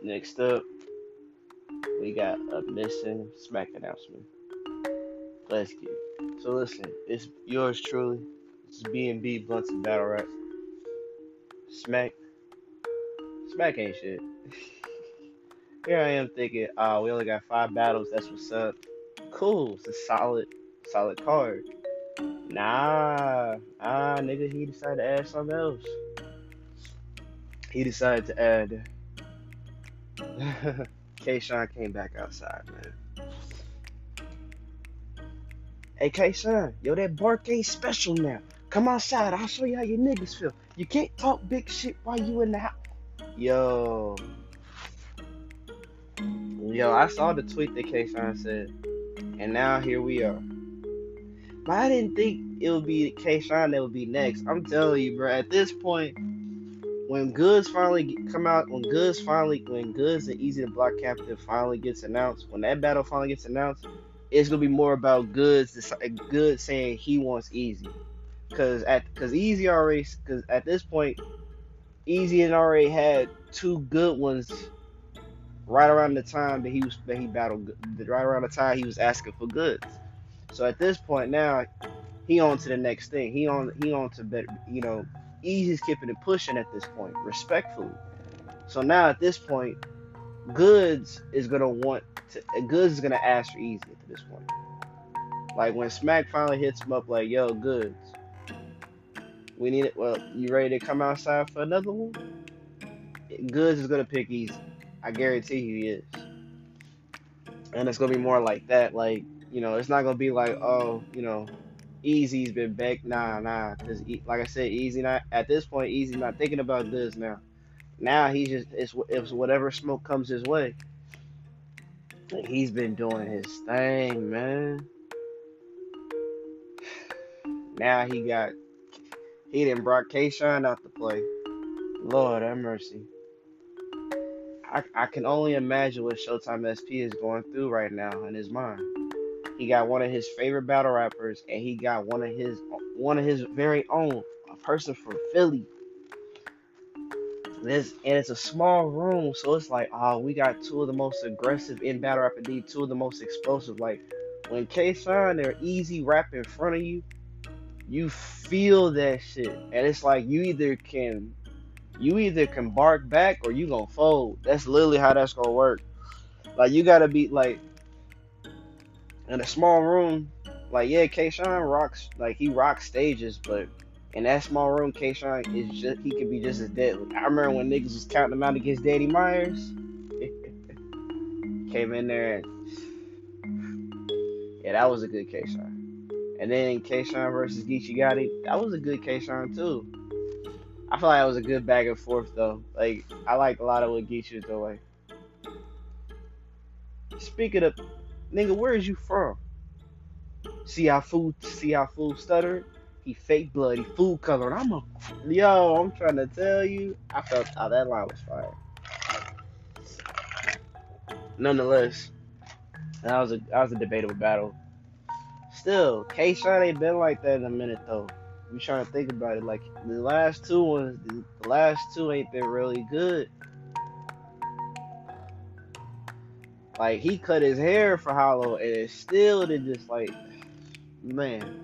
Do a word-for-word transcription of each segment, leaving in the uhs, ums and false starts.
Next up, we got a missing Smack announcement. Let's get it. So listen, it's yours truly. This is B and B Blunts and Battle Rap. Smack, Smack ain't shit. Here I am thinking, ah, we only got five battles. That's what's up. Cool. It's a solid, solid card. Nah, ah, nigga, he decided to add something else. He decided to add. K-Shine came back outside, man. Hey, K-Shine, yo, that bark ain't special now. Come outside. I'll show you how your niggas feel. You can't talk big shit while you in the house. Yo, yo, I saw the tweet that K-Shine said, and now here we are. But I didn't think it would be K-Shine that would be next. I'm telling you, bro. At this point, when Goods finally come out, when Goods finally, when Goods and Easy the Block Captain finally gets announced, when that battle finally gets announced, it's gonna be more about Goods, Goods saying he wants Easy, cause at, cause Easy already, cause at this point, Easy had already had two good ones right around the time that he was that he battled, right around the time he was asking for Goods. So at this point now, he on to the next thing. He on he on to better, you know, Easy's keeping it pushing at this point, respectfully. So now at this point, Goods is gonna want to Goods is gonna ask for Easy at this point. Like when Smack finally hits him up like, yo, Goods, we need it. Well, you ready to come outside for another one? Goods is gonna pick Easy. I guarantee you he is. And it's gonna be more like that. Like, you know, it's not gonna be like, oh, you know, Easy's been back. Nah, nah. Cause like I said, Easy not at this point. Easy not thinking about Goods now. Now he's just it's, it's whatever smoke comes his way. And he's been doing his thing, man. Now he got he done brought K-Shine out to play. Lord have mercy. I, I can only imagine what Showtime S P is going through right now in his mind. He got one of his favorite battle rappers, and he got one of his one of his very own, a person from Philly. This and it's a small room, so it's like, oh, we got two of the most aggressive in battle rap, indeed, two of the most explosive. Like when K-Shine or Easy rap in front of you, you feel that shit, and it's like you either can you either can bark back or you gonna fold. That's literally how that's gonna work. Like you gotta be like in a small room. Like yeah, K-Shine rocks like he rocks stages, but in that small room, K-Shine is just he can be just as deadly. I remember when niggas was counting him out against Daddy Myers. Came in there and yeah, that was a good K-Shine. And then K-Shine versus Geechee Gotti, that was a good K-Shine too. I feel like it was a good back and forth though. Like I liked a lot of what Geechee was doing. Speaking of, nigga, where is you from? See how food, see how food stuttered? He fake blood, he food colored. I'm a, yo, I'm trying to tell you. I felt how oh, that line was fire. Nonetheless, that was a that was a debatable battle. Still, K-Shine ain't been like that in a minute though. You trying to think about it, like the last two ones, the last two ain't been really good. Like he cut his hair for Hollow, and it still did just like, man.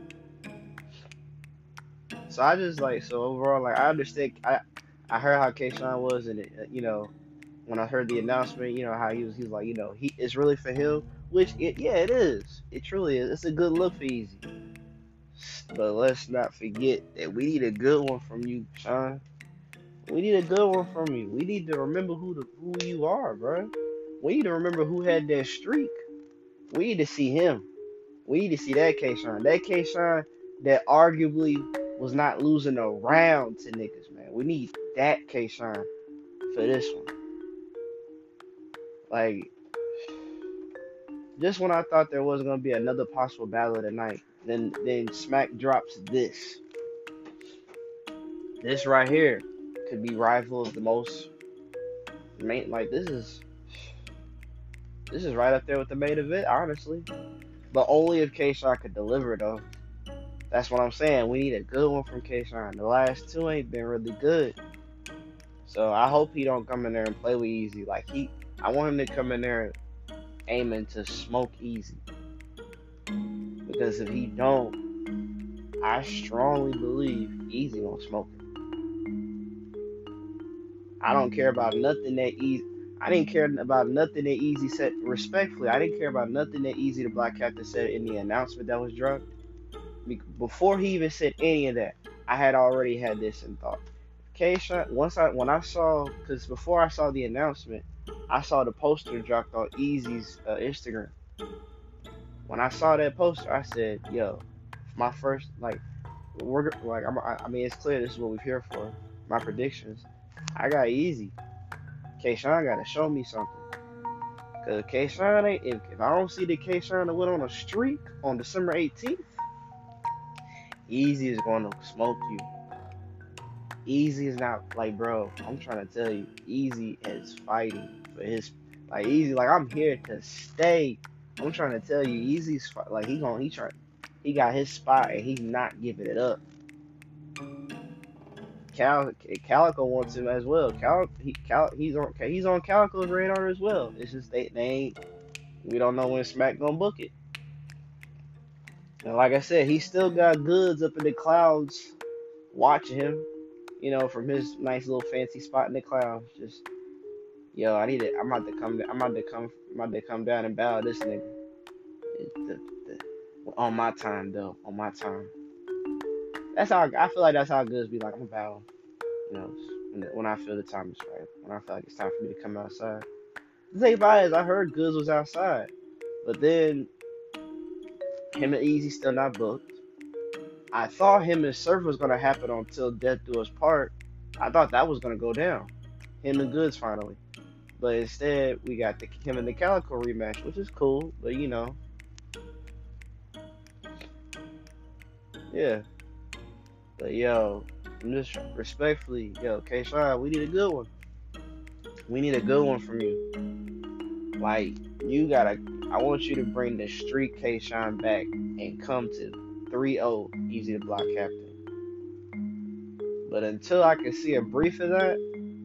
So I just like so overall, like I understand. I I heard how K-Shine was, and it, you know, when I heard the announcement, you know how he was, he was like, you know, he it's really for him, which it yeah it is. It truly is. It's a good look for Easy. But let's not forget that we need a good one from you, Sean. We need a good one from you. We need to remember who the who you are, bro. We need to remember who had that streak. We need to see him. We need to see that K-Shine. That K-Shine that arguably was not losing a round to niggas, man. We need that K-Shine for this one. Like, just when I thought there was gonna be another possible battle of the night, then then Smack drops this. This right here could be rival of the most main. Like this is this is right up there with the main event, honestly. But only if K-Shine could deliver though. That's what I'm saying. We need a good one from K-Shine. The last two ain't been really good. So I hope he don't come in there and play with Easy. Like he, I want him to come in there aiming to smoke Easy. Because if he don't, I strongly believe Easy gonna smoke him. I don't care about nothing that Easy. I didn't care about nothing that Easy said. Respectfully, I didn't care about nothing that Easy the Black Captain said in the announcement that was dropped. Before he even said any of that, I had already had this in thought. K-Shine, once I when I saw, because before I saw the announcement, I saw the poster dropped on Easy's uh, Instagram. When I saw that poster, I said, "Yo, my first like, we're like, I'm, I mean, it's clear this is what we're here for. My predictions, I got Easy. K-Shine got to show me something. Cause K-Shine ain't if, if I don't see the K-Shine that went on a streak on December eighteenth, Easy is gonna smoke you. Easy is not like, bro. I'm trying to tell you, Easy is fighting for his like Easy. Like I'm here to stay. I'm trying to tell you, Easy's like he gonna he trying he got his spot and he's not giving it up. Cal Calico wants him as well. Cal he Cal he's on he's on Calico's radar as well. It's just they they ain't we don't know when Smack gonna book it. And like I said, he still got goods up in the clouds watching him. You know, from his nice little fancy spot in the clouds. Just, yo, I need it. I'm about to come. I'm about to come. I'm about to come down and bow this nigga. It, the, the, on my time, though. On my time. That's how I, I feel like. That's how goods be like. I'm gonna bow. You know, when, when I feel the time is right. When I feel like it's time for me to come outside. The thing about it is, I heard goods was outside, but then him and Easy still not booked. I thought him and Surf was gonna happen on Till Death Do Us Part. I thought that was gonna go down. Him and Goods finally. But instead we got the him and the Calico rematch, which is cool, but you know. Yeah. But yo, I'm just respectfully, yo, K-Shine, we need a good one. We need a good one from you. Like, you gotta I want you to bring the street K-Shine back and come to three oh Easy the Block Captain. But until I can see a brief of that,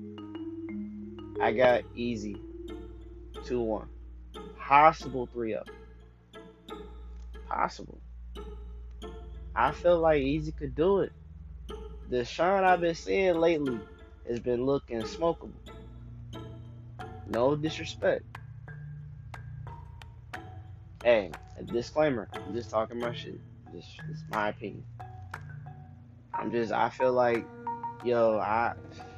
I got Easy two one. Possible three oh. Possible. I feel like Easy could do it. The Shine I've been seeing lately has been looking smokable. No disrespect. Hey, a disclaimer. I'm just talking my shit. Just, it's my opinion. I'm just, I feel like, yo, I,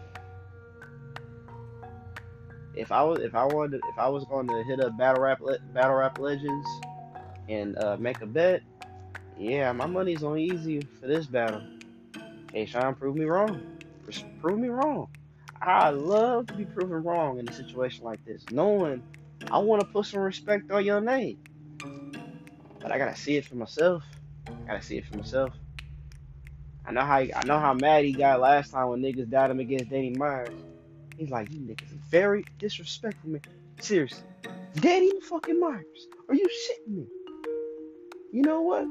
if I was, if I wanted, if I was going to hit up Battle Rap, Battle Rap Legends, and uh, make a bet, yeah, my money's on Easy for this battle. Hey, Sean, prove me wrong. Prove me wrong. I love to be proven wrong in a situation like this, knowing I want to put some respect on your name, but I gotta see it for myself. I gotta see it for myself. I know how he, I know how mad he got last time when niggas died him against Danny Myers. He's like, you niggas are very disrespectful, man. Seriously, Danny fucking Myers, are you shitting me? You know what?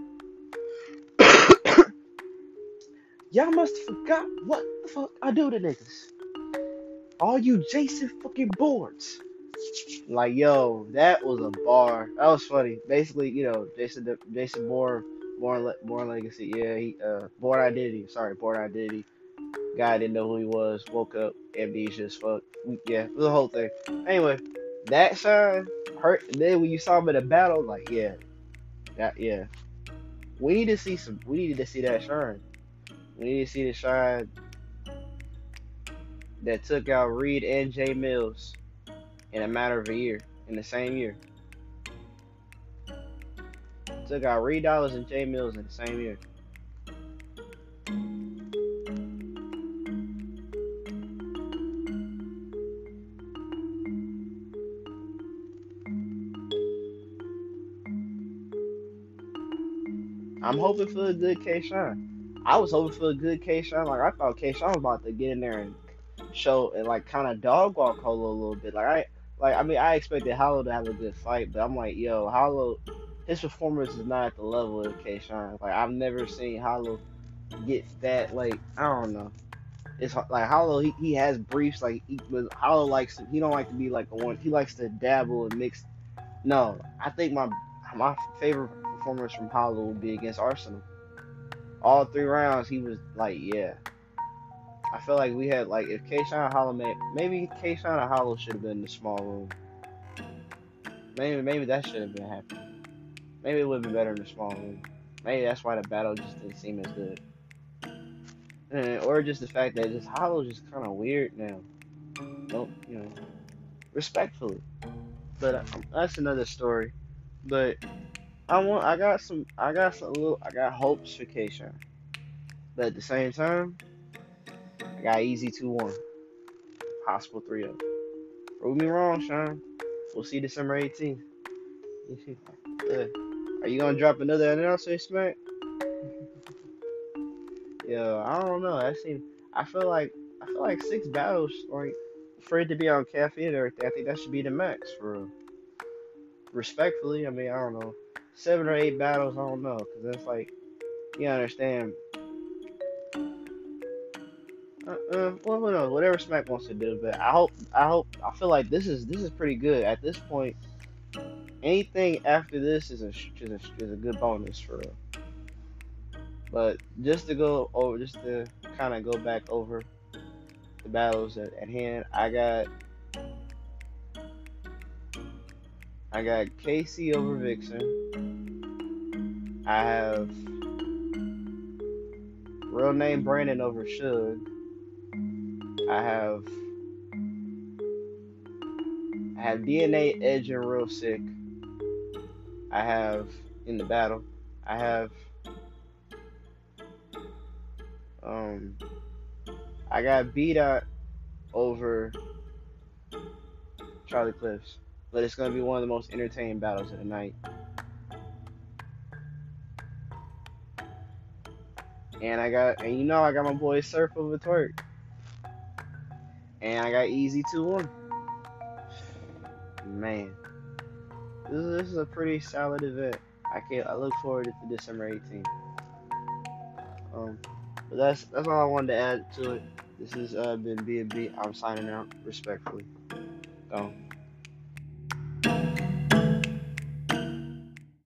Y'all must have forgot what the fuck I do to niggas. All you Jason fucking boards. Like, yo, that was a bar. That was funny. Basically, you know, Jason Jason Bourne, Bourne, Bourne Legacy. Yeah, he uh, Bourne Identity. Sorry, Bourne Identity. Guy didn't know who he was. Woke up, amnesia as fuck. Yeah, the whole thing. Anyway, that Shine hurt. And then when you saw him in a battle, like, yeah, that yeah. We need to see some. We needed to see that Shine. We need to see the Shine that took out Reed and Jay Mills in a matter of a year, in the same year. Took out Reed Dollaz and Jay Mills in the same year. I'm hoping for a good K-Shine. I was hoping for a good K-Shine. Like, I thought K-Shine was about to get in there and show and like kind of dog walk Hollow a little bit. Like I, like I mean, I expected Hollow to have a good fight, but I'm like, yo, Hollow, his performance is not at the level of K-Shine. Like I've never seen Hollow get that. Like I don't know. It's like Hollow. He, he has briefs. Like he, but Hollow likes to, he don't like to be like a one. He likes to dabble and mix. No, I think my my favorite performance from Hollow would be against Arsenal. All three rounds, he was like, yeah. I feel like we had like if Kayshawn and Hollow made maybe Kayshawn and Hollow should have been in the small room. Maybe maybe that should have been happening. Maybe it would have been better in the small room. Maybe that's why the battle just didn't seem as good. And, or just the fact that this Hollow's just kind of weird now. Nope, you know, respectfully. But um, that's another story. But I want, I got some, I got some little, I got hopes for Kayshawn. But at the same time, I got easy two one, possible three zero. Prove me wrong, Sean. We'll see December eighteenth. Yeah. Are you gonna drop another announcer, Smack? Yeah, I don't know. I seem, I feel like, I feel like six battles, like for it to be on caffeine and everything. I think that should be the max for real. Respectfully, I mean, I don't know, seven or eight battles. I don't know, cause that's like, you understand. Uh, uh, well, who knows? Whatever Smack wants to do, but I hope, I hope, I feel like this is this is pretty good at this point. Anything after this is a is a, is a good bonus for real. But just to go over, just to kind of go back over the battles at, at hand, I got I got Casey over Vixen. I have real name Brandon over Suge. I have I have D N A Edge and Real Sick. I have in the battle. I have um I got B Dot over Charlie Clips. But it's gonna be one of the most entertaining battles of the night. And I got and you know I got my boy Surf over Twerk. And I got Easy two one. Man. This is, this is a pretty solid event. I can't I look forward to December eighteenth. Um but that's that's all I wanted to add to it. This has uh, been B and B. I'm signing out respectfully. Gone.